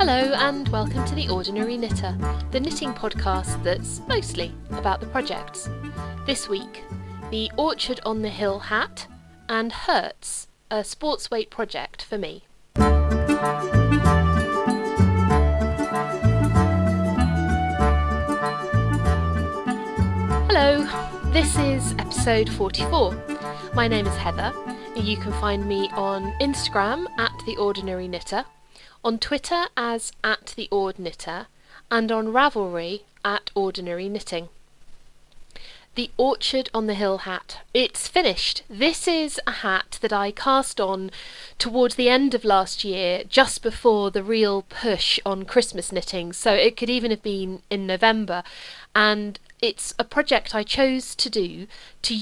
Hello and welcome to The Ordinary Knitter, the knitting podcast that's mostly about the projects. This week, the Orchard on the Hill hat and Hertz, a sports weight project for me. Hello, this is episode 44. My name is Heather. You can find me on Instagram at The Ordinary Knitter, on Twitter as @TheOrdKnitter, and on Ravelry at Ordinary Knitting. The Orchard on the Hill hat. It's finished. This is a hat that I cast on towards the end of last year, just before the real push on Christmas knitting, so it could even have been in November, and it's a project I chose to do to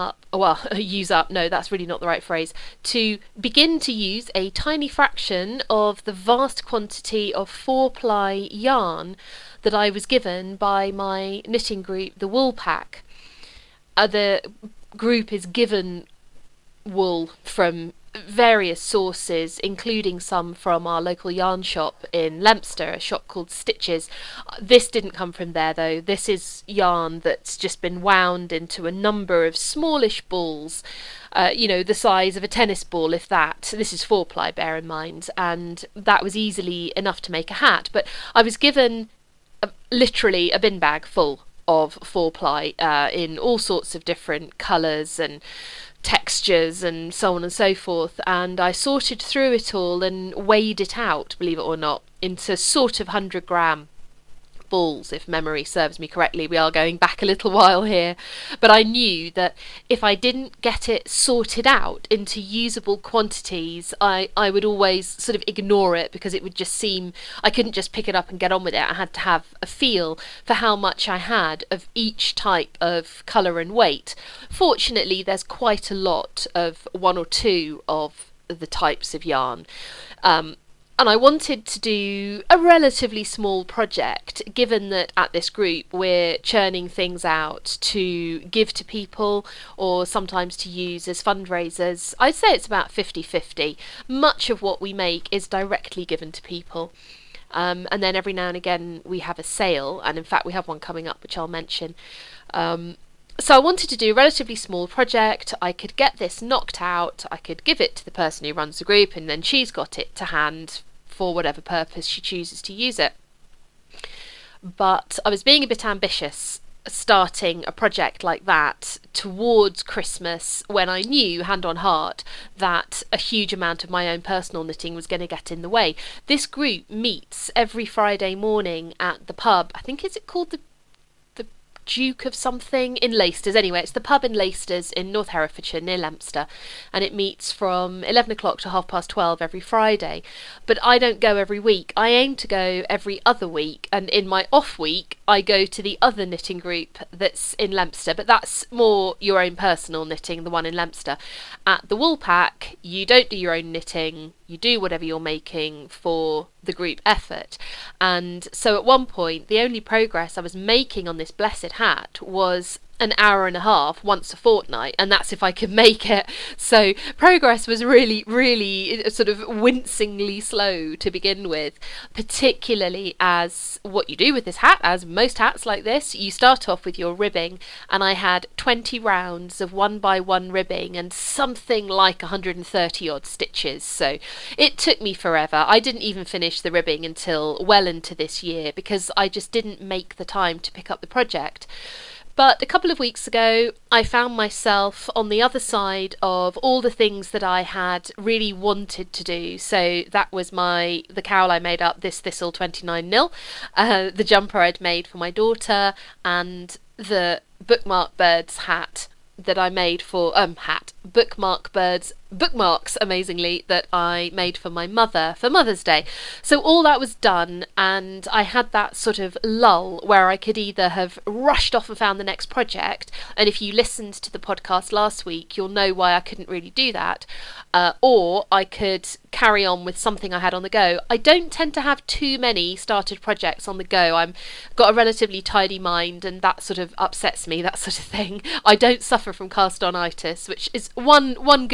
no, that's really not the right phrase, to begin to use a tiny fraction of the vast quantity of 4-ply yarn that I was given by my knitting group, the Wool Pack. The group is given wool from various sources, including some from our local yarn shop in Leominster, a shop called Stitches. This didn't come from there though. This is yarn that's just been wound into a number of smallish balls, the size of a tennis ball, if that. This is 4-ply, bear in mind, and that was easily enough to make a hat. But I was given literally a bin bag full of 4-ply in all sorts of different colours and textures and so on and so forth, and I sorted through it all and weighed it out, believe it or not, into sort of 100-gram balls, if memory serves me correctly. We are going back a little while here, but I knew that if I didn't get it sorted out into usable quantities, I would always sort of ignore it, because it would just seem I couldn't just pick it up and get on with it. I had to have a feel for how much I had of each type of colour and weight. Fortunately, there's quite a lot of one or two of the types of yarn. And I wanted to do a relatively small project, given that at this group we're churning things out to give to people or sometimes to use as fundraisers. I'd say it's about 50-50. Much of what we make is directly given to people. And then every now and again we have a sale, and in fact we have one coming up which I'll mention. So I wanted to do a relatively small project. I could get this knocked out, I could give it to the person who runs the group, and then she's got it to hand for whatever purpose she chooses to use it. But I was being a bit ambitious starting a project like that towards Christmas, when I knew, hand on heart, that a huge amount of my own personal knitting was going to get in the way. This group meets every Friday morning at the pub. I think, is it called the Duke of something in Leicesters? Anyway, it's the pub in Leicesters in North Herefordshire near Leominster, and it meets from 11 o'clock to 12:30 every Friday. But I don't go every week. I aim to go every other week, and in my off week I go to the other knitting group that's in Leominster, but that's more your own personal knitting, the one in Leominster. At the Wool Pack, you don't do your own knitting, you do whatever you're making for the group effort. And so at one point, the only progress I was making on this blessed hat was an hour and a half once a fortnight, and that's if I could make it. So progress was really, really sort of wincingly slow to begin with, particularly as what you do with this hat, as most hats like this, you start off with your ribbing, and I had 20 rounds of 1x1 ribbing and something like 130 odd stitches. So it took me forever. I didn't even finish the ribbing until well into this year, because I just didn't make the time to pick up the project. But a couple of weeks ago, I found myself on the other side of all the things that I had really wanted to do. So that was the cowl I made up, this Thistle 29 nil, the jumper I'd made for my daughter, and the bookmark birds hat that I made for bookmarks, amazingly, that I made for my mother for Mother's Day. So all that was done, and I had that sort of lull where I could either have rushed off and found the next project, and if you listened to the podcast last week, you'll know why I couldn't really do that, or I could carry on with something I had on the go. I don't tend to have too many started projects on the go. I've got a relatively tidy mind, and that sort of upsets me, that sort of thing. I don't suffer from cast-on-itis, which is one good thing,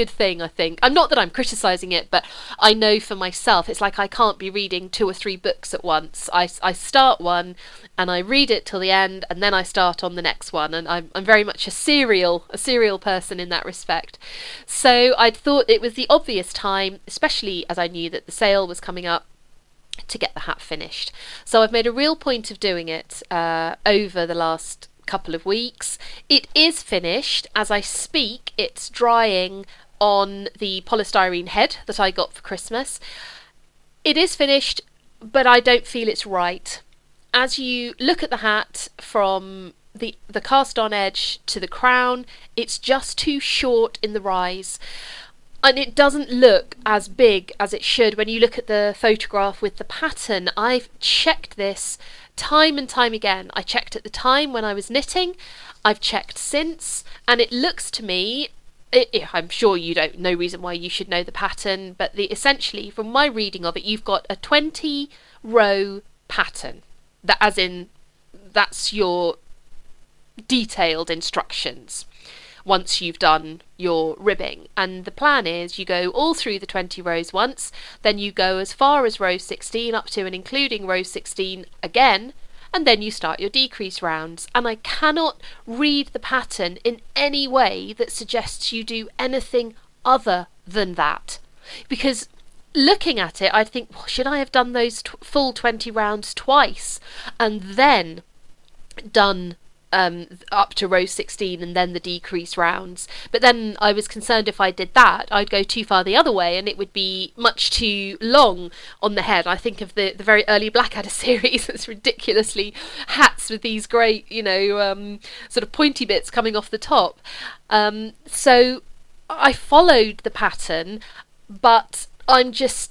I think. I'm not that I'm criticising it, but I know for myself, it's like I can't be reading 2 or 3 books at once. I start one and I read it till the end, and then I start on the next one, and I'm very much a serial person in that respect. So I'd thought it was the obvious time, especially as I knew that the sale was coming up, to get the hat finished. So I've made a real point of doing it over the last couple of weeks. It is finished as I speak. It's drying on the polystyrene head that I got for Christmas. It is finished, but I don't feel it's right. As you look at the hat from the cast on edge to the crown, it's just too short in the rise. And it doesn't look as big as it should when you look at the photograph with the pattern. I've checked this time and time again. I checked at the time when I was knitting, I've checked since, and it looks to me, I'm sure you don't, no reason why you should know the pattern, but essentially from my reading of it, you've got a 20 row pattern. That, as in, that's your detailed instructions once you've done your ribbing. And the plan is you go all through the 20 rows once, then you go as far as row 16 up to and including row 16 again, and then you start your decrease rounds. And I cannot read the pattern in any way that suggests you do anything other than that. Because looking at it, I'd think, well, should I have done those full 20 rounds twice and then done up to row 16 and then the decrease rounds? But then I was concerned if I did that, I'd go too far the other way and it would be much too long on the head. I think of the very early Blackadder series that's ridiculously hats with these great, sort of pointy bits coming off the top. So I followed the pattern, but I'm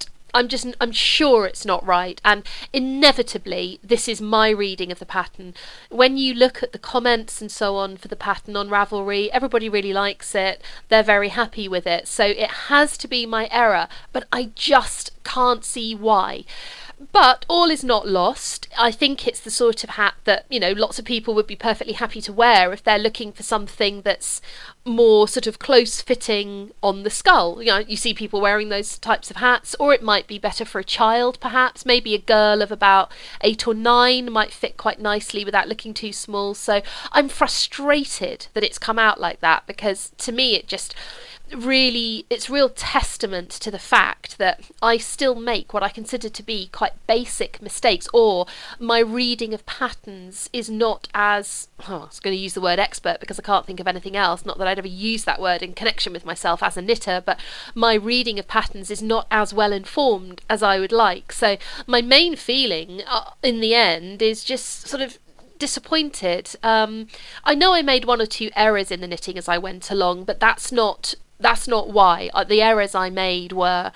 sure it's not right, and inevitably this is my reading of the pattern. When you look at the comments and so on for the pattern on Ravelry, everybody really likes it, they're very happy with it, so it has to be my error, but I just can't see why. But all is not lost. I think it's the sort of hat that, lots of people would be perfectly happy to wear if they're looking for something that's more sort of close fitting on the skull. You see people wearing those types of hats, or it might be better for a child perhaps. Maybe a girl of about 8 or 9 might fit quite nicely without looking too small. So I'm frustrated that it's come out like that, because to me it just really, it's real testament to the fact that I still make what I consider to be quite basic mistakes, or my reading of patterns is not as, I was going to use the word expert because I can't think of anything else, not that I'd ever use that word in connection with myself as a knitter, but my reading of patterns is not as well informed as I would like. So my main feeling in the end is just sort of disappointed. I know I made 1 or 2 errors in the knitting as I went along, but that's not why. The errors I made were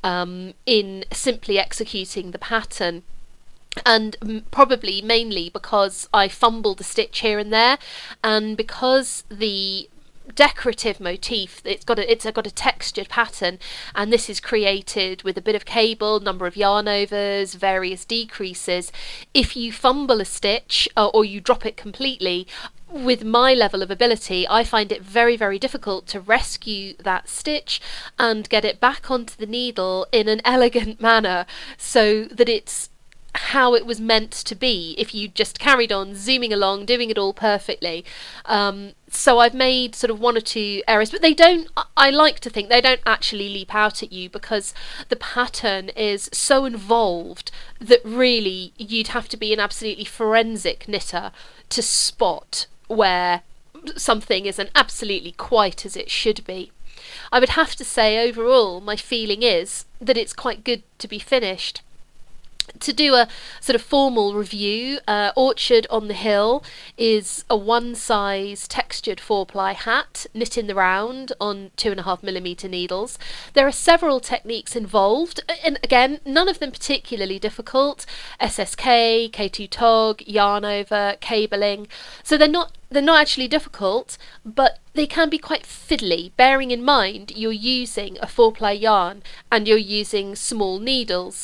in simply executing the pattern, and probably mainly because I fumbled a stitch here and there, and because the decorative motif, it's got a textured pattern, and this is created with a bit of cable, number of yarn overs, various decreases. If you fumble a stitch or you drop it completely, with my level of ability, I find it very, very difficult to rescue that stitch and get it back onto the needle in an elegant manner so that it's how it was meant to be if you just carried on zooming along, doing it all perfectly. So I've made sort of 1 or 2 errors, but I like to think they don't actually leap out at you, because the pattern is so involved that really you'd have to be an absolutely forensic knitter to spot where something isn't absolutely quite as it should be. I would have to say overall my feeling is that it's quite good to be finished. To do a sort of formal review, Orchard on the Hill is a 1 size textured 4-ply hat, knit in the round on 2.5mm needles. There are several techniques involved, and again, none of them particularly difficult. SSK, K2 tog, yarn over, cabling. So they're not actually difficult, but they can be quite fiddly, bearing in mind you're using a 4-ply yarn and you're using small needles.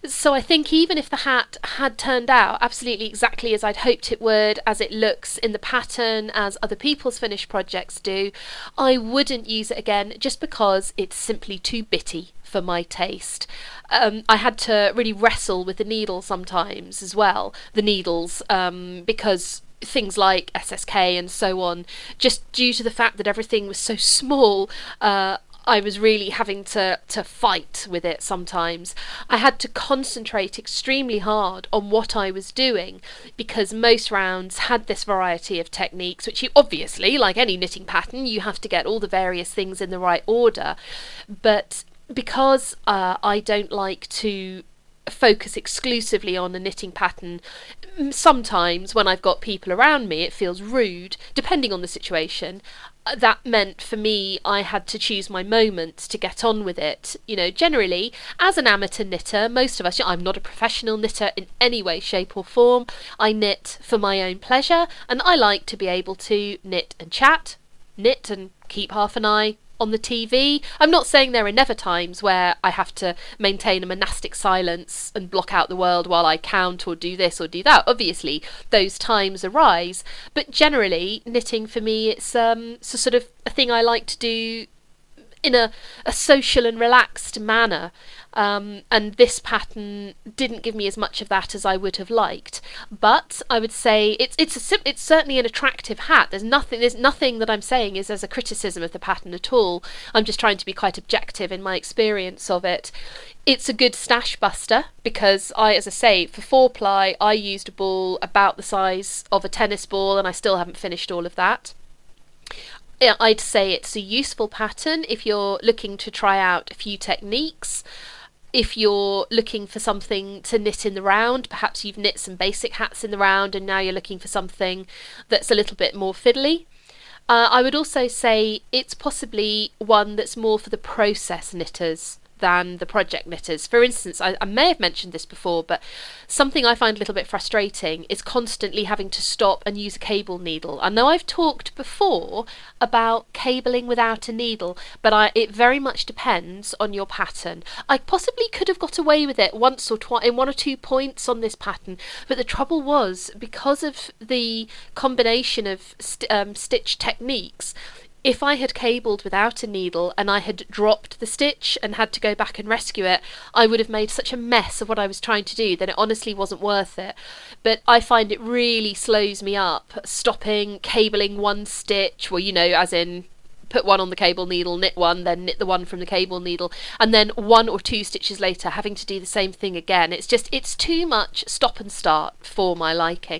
So I think even if the hat had turned out absolutely exactly as I'd hoped it would, as it looks in the pattern, as other people's finished projects do, I wouldn't use it again just because it's simply too bitty for my taste. I had to really wrestle with the needle sometimes as well, the needles, because things like SSK and so on, just due to the fact that everything was so small, I was really having to fight with it sometimes. I had to concentrate extremely hard on what I was doing because most rounds had this variety of techniques, which you obviously, like any knitting pattern, you have to get all the various things in the right order. But because I don't like to focus exclusively on a knitting pattern, sometimes when I've got people around me it feels rude, depending on the situation. That meant for me I had to choose my moments to get on with it. You know, generally as an amateur knitter, most of us, I'm not a professional knitter in any way, shape or form. I knit for my own pleasure, and I like to be able to knit and chat, knit and keep half an eye on the TV. I'm not saying there are never times where I have to maintain a monastic silence and block out the world while I count or do this or do that. Obviously, those times arise, but generally, knitting for me, it's a sort of a thing I like to do in a social and relaxed manner. And this pattern didn't give me as much of that as I would have liked. But I would say it's certainly an attractive hat. There's nothing that I'm saying is as a criticism of the pattern at all. I'm just trying to be quite objective in my experience of it. It's a good stash buster because as I say, for 4-ply, I used a ball about the size of a tennis ball, and I still haven't finished all of that. I'd say it's a useful pattern if you're looking to try out a few techniques. If you're looking for something to knit in the round, perhaps you've knit some basic hats in the round and now you're looking for something that's a little bit more fiddly. I would also say it's possibly one that's more for the process knitters than the project knitters. For instance, I may have mentioned this before, but something I find a little bit frustrating is constantly having to stop and use a cable needle. I know I've talked before about cabling without a needle, but it very much depends on your pattern. I possibly could have got away with it once or twice in 1 or 2 points on this pattern, but the trouble was, because of the combination of stitch techniques, if I had cabled without a needle and I had dropped the stitch and had to go back and rescue it, I would have made such a mess of what I was trying to do that it honestly wasn't worth it. But I find it really slows me up, stopping, cabling one stitch, well, you know, as in put one on the cable needle, knit one, then knit the one from the cable needle, and then 1 or 2 stitches later having to do the same thing again. It's too much stop and start for my liking.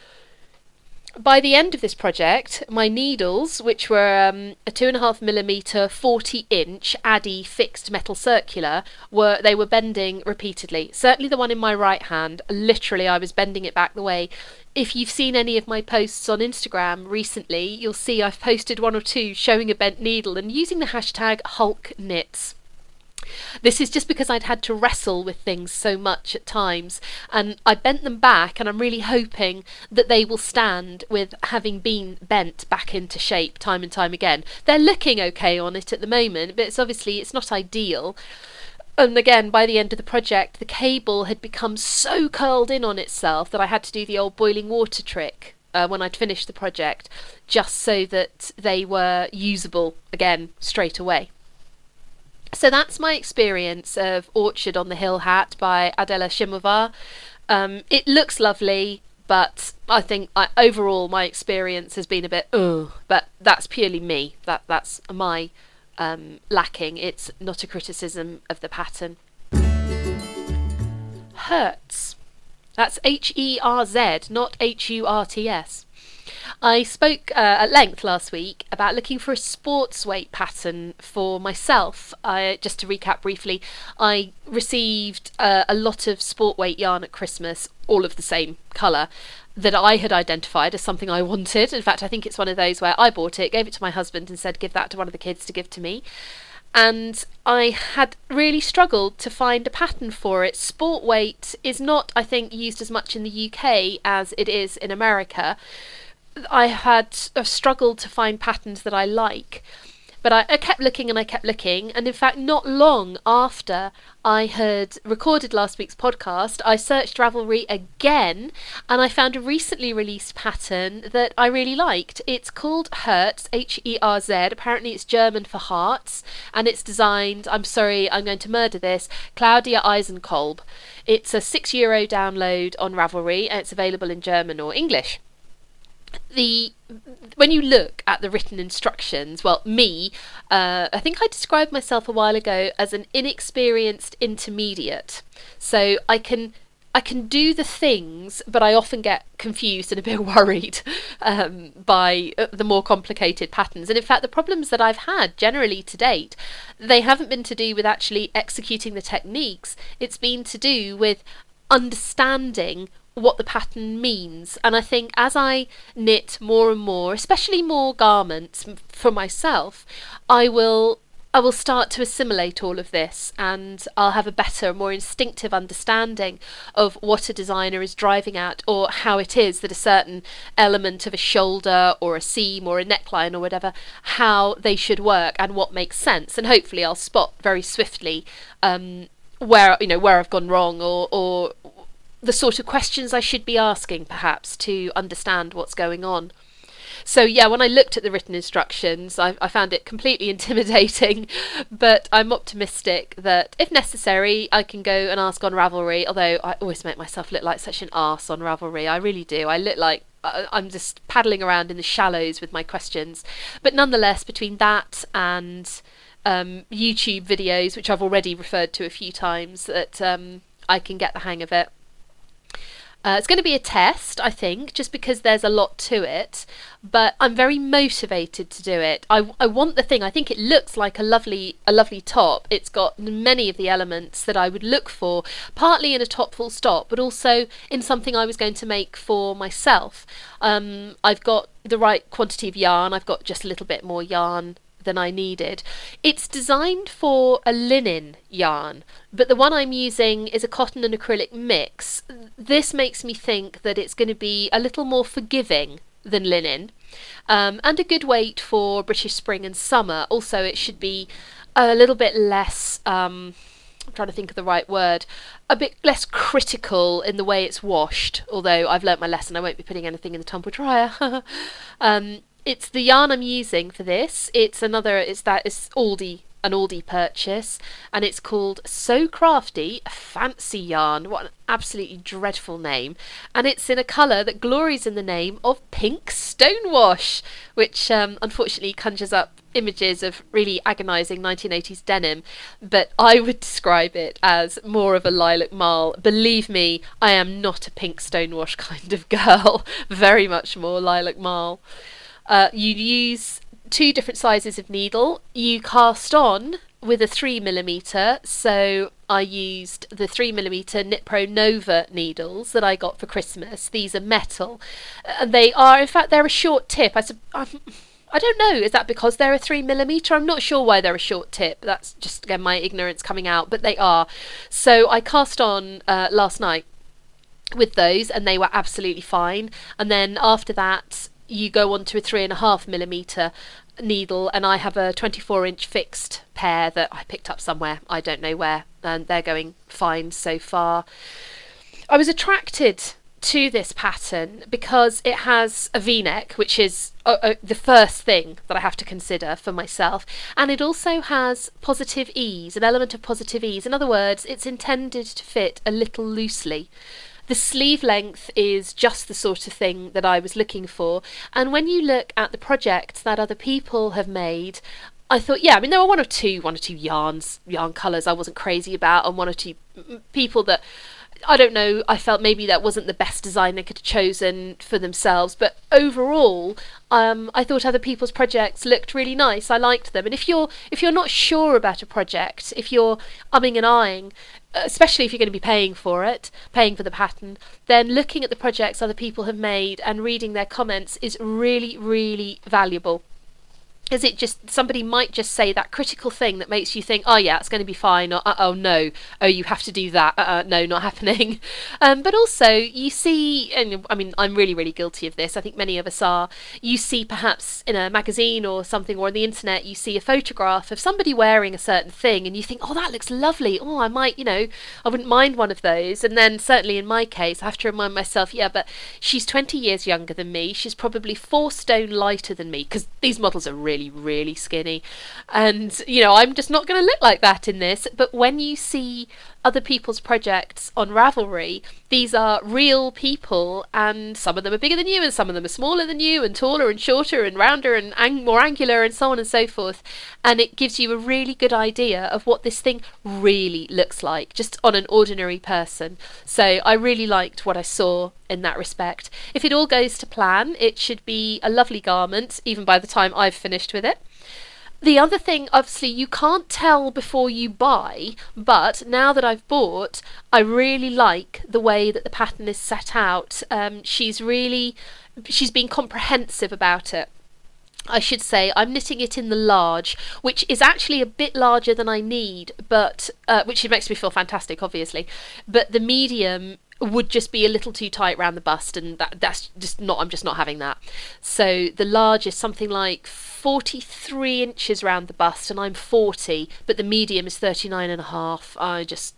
By the end of this project, my needles, which were a 2.5mm 40-inch Addi fixed metal circular, were bending repeatedly. Certainly the one in my right hand, literally I was bending it back the way. If you've seen any of my posts on Instagram recently, you'll see I've posted 1 or 2 showing a bent needle and using the hashtag #HulkKnits. This is just because I'd had to wrestle with things so much at times, and I bent them back, and I'm really hoping that they will stand with having been bent back into shape time and time again. They're looking okay on it at the moment, but it's not ideal. And again, by the end of the project, the cable had become so curled in on itself that I had to do the old boiling water trick when I'd finished the project, just so that they were usable again straight away. So that's my experience of Orchard on the Hill hat by Adela Shimova. It looks lovely, but I think overall my experience has been a bit but that's purely me. That's my lacking. It's not a criticism of the pattern. Hertz. That's H-E-R-Z, not H-U-R-T-S. I spoke at length last week about looking for a sports weight pattern for myself. Just to recap briefly, I received a lot of sport weight yarn at Christmas, all of the same colour, that I had identified as something I wanted. In fact, I think it's one of those where I bought it, gave it to my husband and said, give that to one of the kids to give to me. And I had really struggled to find a pattern for it. Sport weight is not, I think, used as much in the UK as it is in America. I had struggled to find patterns that I like, But I kept looking and I kept looking, and in fact not long after I had recorded last week's podcast, I searched Ravelry again and I found a recently released pattern that I really liked. It's called Herz, H-E-R-Z. Apparently it's German for hearts, and it's designed, I'm sorry, I'm going to murder this, Claudia Eisenkolb. It's a €6 download on Ravelry, and it's available in German or English. When you look at the written instructions, well, I think I described myself a while ago as an inexperienced intermediate. So I can do the things, but I often get confused and a bit worried by the more complicated patterns. And in fact, the problems that I've had generally to date, they haven't been to do with actually executing the techniques. It's been to do with understanding what the pattern means. And I think as I knit more and more, especially more garments for myself, I will start to assimilate all of this, and I'll have a better, more instinctive understanding of what a designer is driving at, or how it is that a certain element of a shoulder or a seam or a neckline or whatever, how they should work and what makes sense. And hopefully I'll spot very swiftly where I've gone wrong, or the sort of questions I should be asking, perhaps, to understand what's going on. So yeah, when I looked at the written instructions, I found it completely intimidating, but I'm optimistic that if necessary, I can go and ask on Ravelry, although I always make myself look like such an arse on Ravelry. I really do. I look like I'm just paddling around in the shallows with my questions. But nonetheless, between that and YouTube videos, which I've already referred to a few times, that I can get the hang of it. It's going to be a test, I think, just because there's a lot to it, but I'm very motivated to do it. I want the thing. I think it looks like a lovely top. It's got many of the elements that I would look for, partly in a top full stop, but also in something I was going to make for myself. I've got the right quantity of yarn. I've got just a little bit more yarn than I needed. It's designed for a linen yarn, but the one I'm using is a cotton and acrylic mix. This makes me think that it's going to be a little more forgiving than linen, and a good weight for British spring and summer. Also, it should be a little bit less, I'm trying to think of the right word, a bit less critical in the way it's washed, although I've learnt my lesson. I won't be putting anything in the tumble dryer. It's the yarn I'm using for this. It's an Aldi purchase, and it's called So Crafty Fancy Yarn. What an absolutely dreadful name. And it's in a colour that glories in the name of Pink Stonewash, which unfortunately conjures up images of really agonising 1980s denim, but I would describe it as more of a lilac marl. Believe me, I am not a Pink Stonewash kind of girl. Very much more lilac marl. You use 2 different sizes of needle. You cast on with a 3mm, so I used the 3mm Knitpro Nova needles that I got for Christmas. These are metal, and they're a short tip. I don't know, is that because they're a 3mm? I'm not sure why they're a short tip. That's just, again, my ignorance coming out, but they are. So I cast on last night with those, and they were absolutely fine. And then after that, you go on to a 3.5mm needle, and I have a 24-inch fixed pair that I picked up somewhere, I don't know where, and they're going fine so far. I was attracted to this pattern because it has a V-neck, which is the first thing that I have to consider for myself, and it also has positive ease, an element of positive ease. In other words, it's intended to fit a little loosely. The sleeve length is just the sort of thing that I was looking for. And when you look at the projects that other people have made, I thought, yeah, I mean, there were one or two yarn colours I wasn't crazy about, and 1 or 2 people that, I don't know, I felt maybe that wasn't the best design they could have chosen for themselves. But overall, I thought other people's projects looked really nice. I liked them. And if you're not sure about a project, if you're umming and ahhing, especially if you're going to be paying for the pattern, then looking at the projects other people have made and reading their comments is really, really valuable. is it just somebody might just say that critical thing that makes you think, oh yeah, it's going to be fine, or oh no, oh you have to do that, no, not happening. But also you see, and I mean I'm really really guilty of this, I think many of us are, you see perhaps in a magazine or something, or on the internet, you see a photograph of somebody wearing a certain thing and you think, oh that looks lovely, oh I might, I wouldn't mind one of those. And then certainly in my case I have to remind myself, yeah, but she's 20 years younger than me, she's probably 4 stone lighter than me, because these models are really really skinny, and I'm just not going to look like that in this. But when you see other people's projects on Ravelry, these are real people, and some of them are bigger than you and some of them are smaller than you and taller and shorter and rounder and more angular and so on and so forth, and it gives you a really good idea of what this thing really looks like just on an ordinary person. So I really liked what I saw in that respect. If it all goes to plan, it should be a lovely garment even by the time I've finished with it. The other thing, obviously, you can't tell before you buy, but now that I've bought, I really like the way that the pattern is set out. She's been comprehensive about it. I should say I'm knitting it in the large, which is actually a bit larger than I need, but which makes me feel fantastic, obviously. But the medium would just be a little too tight around the bust, and that's just not, I'm just not having that. So the large is something like 43 inches around the bust, and I'm 40, but the medium is 39.5. I'm just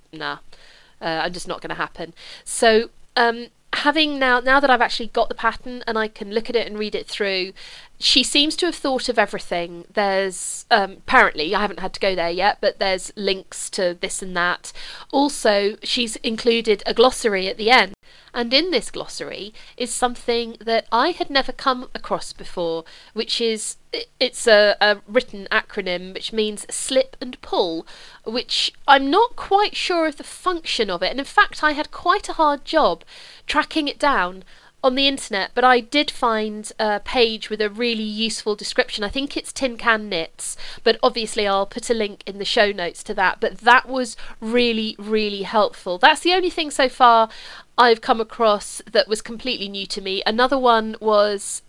not going to happen. So having now that I've actually got the pattern and I can look at it and read it through, she seems to have thought of everything. There's apparently, I haven't had to go there yet, but there's links to this and that. Also, she's included a glossary at the end, and in this glossary is something that I had never come across before, which is, it's a written acronym which means slip and pull, which I'm not quite sure of the function of it, and in fact I had quite a hard job tracking it down on the internet, but I did find a page with a really useful description. I think it's Tin Can Knits, but obviously I'll put a link in the show notes to that. But that was really, really helpful. That's the only thing so far I've come across that was completely new to me. Another one was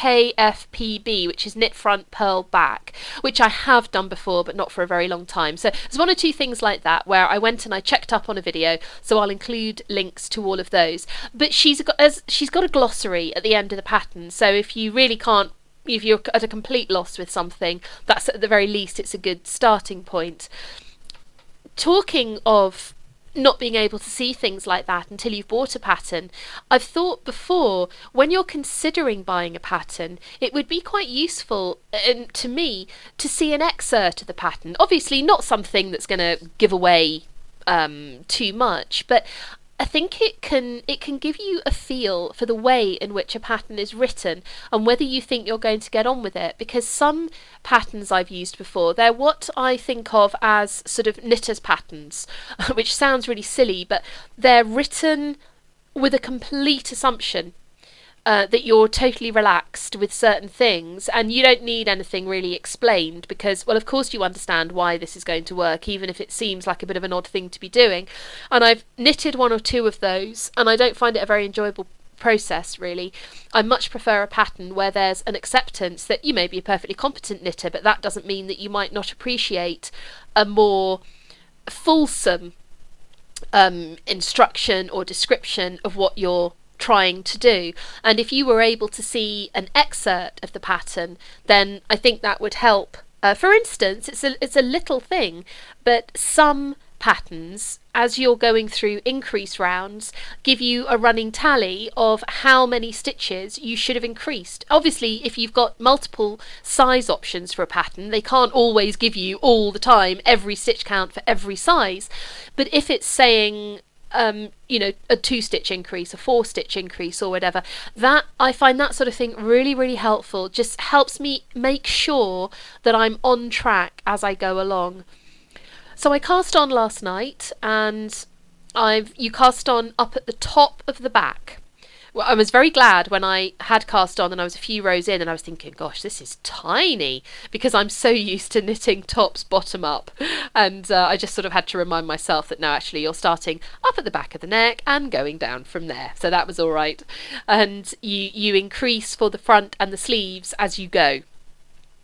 KFPB, which is knit front, purl back, which I have done before but not for a very long time. So there's one or two things like that where I went and I checked up on a video, so I'll include links to all of those. But she's got a glossary at the end of the pattern, so if you really can't, if you're at a complete loss with something, that's at the very least it's a good starting point. Talking of not being able to see things like that until you've bought a pattern, I've thought before, when you're considering buying a pattern, it would be quite useful to me to see an excerpt of the pattern. Obviously not something that's going to give away too much, but I think it can give you a feel for the way in which a pattern is written and whether you think you're going to get on with it, because some patterns I've used before, they're what I think of as sort of knitters patterns, which sounds really silly, but they're written with a complete assumption that you're totally relaxed with certain things and you don't need anything really explained because, well, of course you understand why this is going to work, even if it seems like a bit of an odd thing to be doing. And I've knitted one or two of those and I don't find it a very enjoyable process, really. I much prefer a pattern where there's an acceptance that you may be a perfectly competent knitter, but that doesn't mean that you might not appreciate a more fulsome instruction or description of what you're trying to do. And if you were able to see an excerpt of the pattern, then I think that would help. For instance, it's a little thing, but some patterns, as you're going through increase rounds, give you a running tally of how many stitches you should have increased. Obviously, if you've got multiple size options for a pattern, they can't always give you all the time every stitch count for every size. But if it's saying a 2-stitch increase, a 4-stitch increase or whatever, that I find that sort of thing really, really helpful. Just helps me make sure that I'm on track as I go along. So I cast on last night, and you cast on up at the top of the back. Well, I was very glad when I had cast on and I was a few rows in and I was thinking, gosh, this is tiny, because I'm so used to knitting tops bottom up, and I just sort of had to remind myself that no, actually you're starting up at the back of the neck and going down from there, so that was all right. And you increase for the front and the sleeves as you go.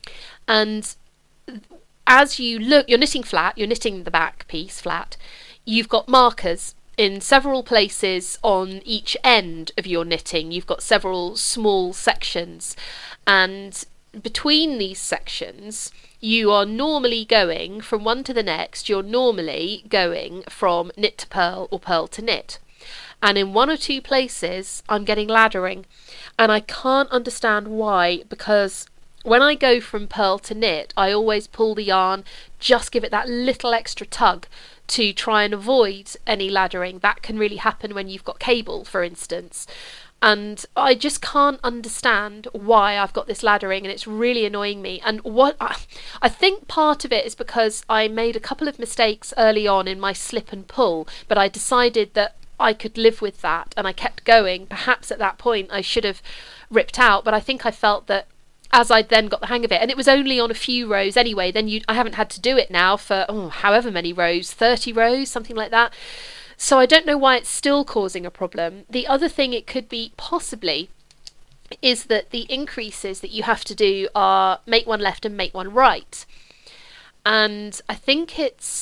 And as you look, you're knitting flat, you're knitting the back piece flat, you've got markers in several places on each end of your knitting. You've got several small sections, and between these sections you are normally going from one to the next. You're normally going from knit to purl or purl to knit, and in one or two places I'm getting laddering, and I can't understand why, because when I go from purl to knit, I always pull the yarn, just give it that little extra tug to try and avoid any laddering. That can really happen when you've got cable, for instance. And I just can't understand why I've got this laddering, and it's really annoying me. And what I think part of it is because I made a couple of mistakes early on in my slip and pull, but I decided that I could live with that, and I kept going. Perhaps at that point I should have ripped out, but I think I felt that as I then got the hang of it, and it was only on a few rows anyway, then I haven't had to do it now for however many rows, 30 rows, something like that. So I don't know why it's still causing a problem. The other thing it could be possibly is that the increases that you have to do are make one left and make one right. And I think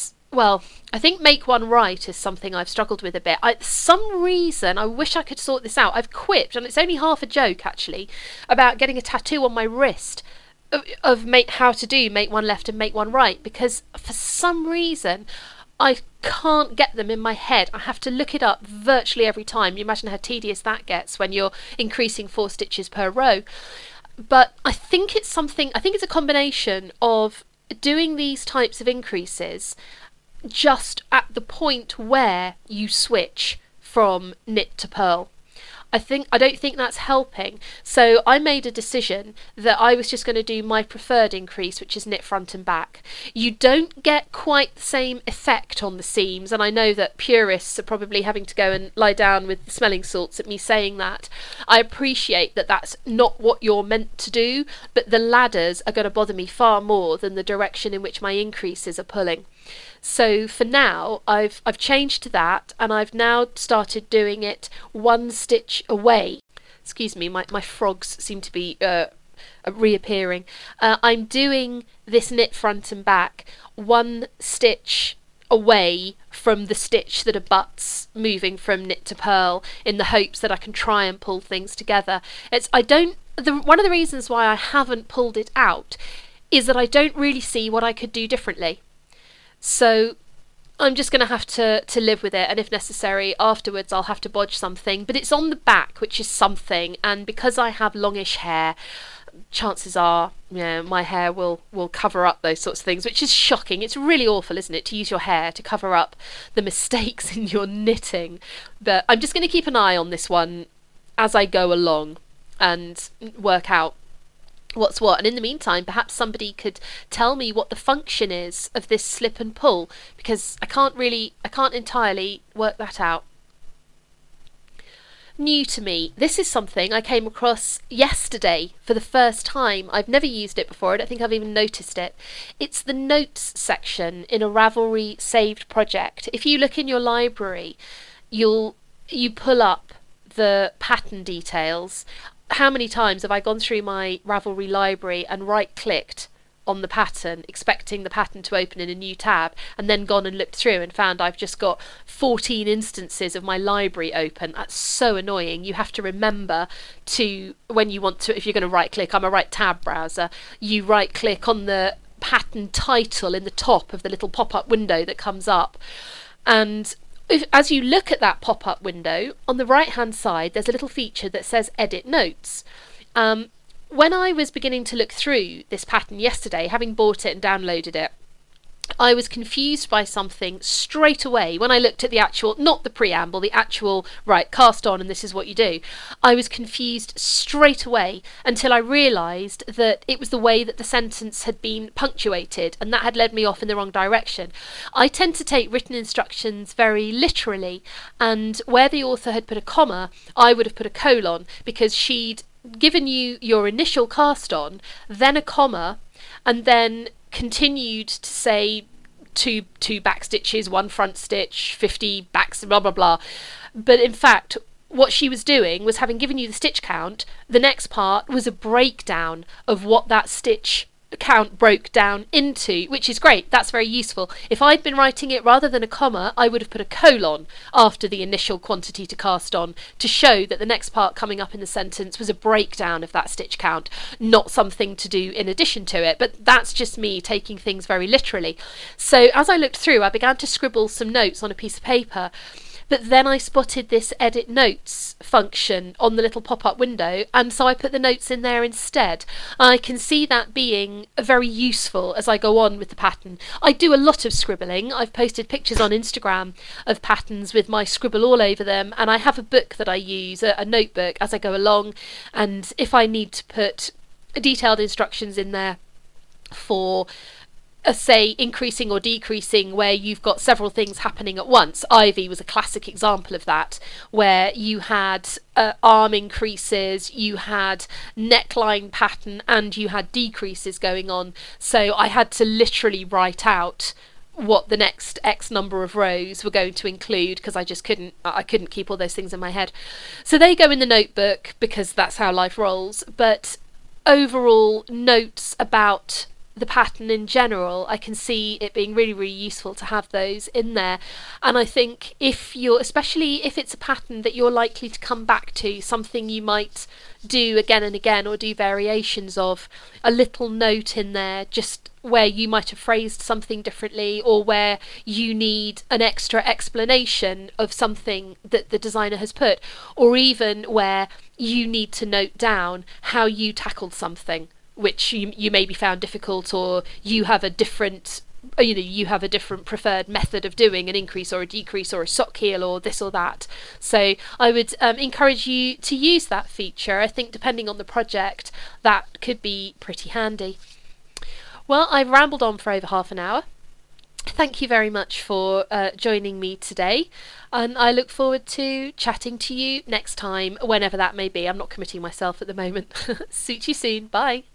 I think make one right is something I've struggled with a bit. Some reason, I wish I could sort this out. I've quipped, and it's only half a joke actually, about getting a tattoo on my wrist of how to do make one left and make one right, because for some reason I can't get them in my head. I have to look it up virtually every time. You imagine how tedious that gets when you're increasing 4 stitches per row. But I think it's a combination of doing these types of increases just at the point where you switch from knit to purl. I don't think that's helping. So I made a decision that I was just going to do my preferred increase, which is knit front and back. You don't get quite the same effect on the seams, and I know that purists are probably having to go and lie down with the smelling salts at me saying that. I appreciate that that's not what you're meant to do, but the ladders are going to bother me far more than the direction in which my increases are pulling. So for now, I've changed to that, and I've now started doing it 1 stitch away. Excuse me, my frogs seem to be reappearing. I'm doing this knit front and back 1 stitch away from the stitch that abuts moving from knit to purl, in the hopes that I can try and pull things together. One of the reasons why I haven't pulled it out is that I don't really see what I could do differently. So I'm just going to have to live with it, and if necessary afterwards I'll have to bodge something, but it's on the back, which is something, and because I have longish hair, chances are my hair will cover up those sorts of things, which is shocking. It's really awful, isn't it, to use your hair to cover up the mistakes in your knitting. But I'm just going to keep an eye on this one as I go along and work out what's what. And in the meantime, perhaps somebody could tell me what the function is of this slip and pull, because I can't entirely work that out. New to me, this is something I came across yesterday for the first time. I've never used it before. I don't think I've even noticed it. It's the notes section in a Ravelry saved project. If you look in your library, you pull up the pattern details. How many times have I gone through my Ravelry library and right-clicked on the pattern, expecting the pattern to open in a new tab, and then gone and looked through and found I've just got 14 instances of my library open. That's so annoying. You have to remember to, when you want to, if you're going to right-click, I'm a right tab browser, you right-click on the pattern title in the top of the little pop-up window that comes up. And as you look at that pop-up window, on the right-hand side, there's a little feature that says Edit Notes. When I was beginning to look through this pattern yesterday, having bought it and downloaded it, I was confused by something straight away. When I looked at the actual, not the preamble, the actual, right, cast on and this is what you do, I was confused straight away until I realised that it was the way that the sentence had been punctuated, and that had led me off in the wrong direction. I tend to take written instructions very literally, and where the author had put a comma, I would have put a colon, because she'd given you your initial cast on, then a comma, and then continued to say two back stitches, 1 front stitch, 50 backs, blah blah blah. But in fact, what she was doing was, having given you the stitch count, the next part was a breakdown of what that stitch count broke down into, which is great. That's very useful. If I'd been writing it rather than a comma, I would have put a colon after the initial quantity to cast on to show that the next part coming up in the sentence was a breakdown of that stitch count, not something to do in addition to it. But that's just me taking things very literally. So as I looked through, I began to scribble some notes on a piece of paper. But then I spotted this edit notes function on the little pop-up window, and so I put the notes in there instead. I can see that being very useful as I go on with the pattern. I do a lot of scribbling. I've posted pictures on Instagram of patterns with my scribble all over them, and I have a book that I use, a notebook, as I go along, and if I need to put detailed instructions in there for say increasing or decreasing where you've got several things happening at once. Ivy was a classic example of that, where you had arm increases, you had neckline pattern, and you had decreases going on. So I had to literally write out what the next X number of rows were going to include, because I couldn't keep all those things in my head. So they go in the notebook because that's how life rolls. But overall notes about the pattern in general, I can see it being really, really useful to have those in there. And I think especially if it's a pattern that you're likely to come back to, something you might do again and again or do variations of, a little note in there just where you might have phrased something differently, or where you need an extra explanation of something that the designer has put, or even where you need to note down how you tackled something which you maybe found difficult, or you have a different preferred method of doing an increase or a decrease or a sock heel or this or that. So I would encourage you to use that feature. I think depending on the project, that could be pretty handy. Well, I've rambled on for over half an hour. Thank you very much for joining me today, and I look forward to chatting to you next time, whenever that may be. I'm not committing myself at the moment. Suit you soon. Bye.